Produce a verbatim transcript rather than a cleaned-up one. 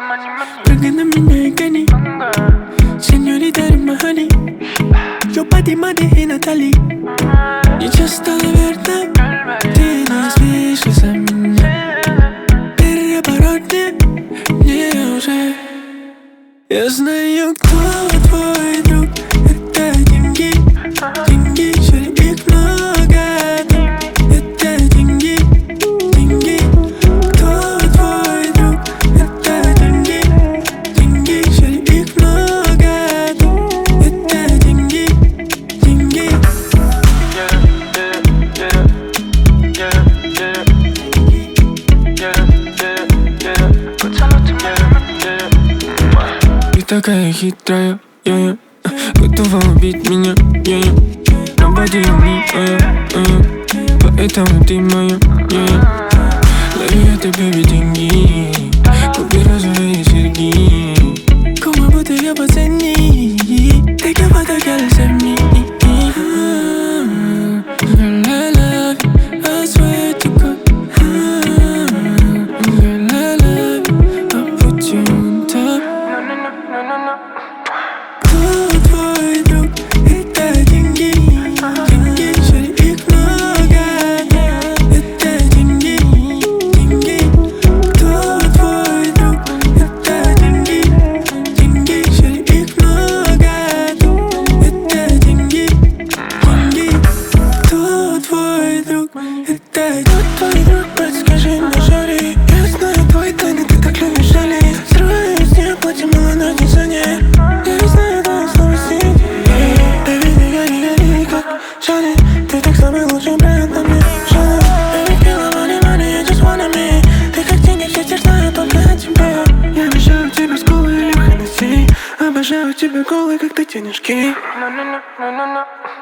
Прыгай на меня и гони, сеньорита Римахани. Yo pa' ti, Mari y Натали. Ничего стало верно, ты не спишь за меня. Переворотни мне уже. Я знаю, кто твой друг. Это деньги, деньги, шери их много. Это деньги, деньги. Кто твой друг? Это деньги, деньги, шери их много. Это деньги, деньги. Ты такая хитрая, я-я, готова убить меня, я-я. Nobody me, я-я, поэтому ты моя, я-я. Лови это, baby, деньги, купи розовые серьги. Como botella по цене, take a photo, girl, send me. Girl, I love you, I swear to God. Girl, I love you, I'll put you on top. Кто твой друг? Это деньги, деньги, шери их много. Это деньги, деньги. Кто твой друг? Это деньги, деньги, шери их много. Это деньги, деньги. Кто твой друг? Это кто твой друг? Подскажи мне, шари. Я знаю твои тайны, ты так любишь жалеть. Срываюсь с неба, темно, но не занят. Я не знаю, да, снова сидеть. Baby, не гори, гори, как Шани. Ты так самый лучший бренд на мне, Шани. Baby, feel money, money, I just wanna me. Ты как деньги, все теперь знаю только о тебе. Я обожаю тебя с колой или Хеннесси. Обожаю тебя голой, как ты денежки.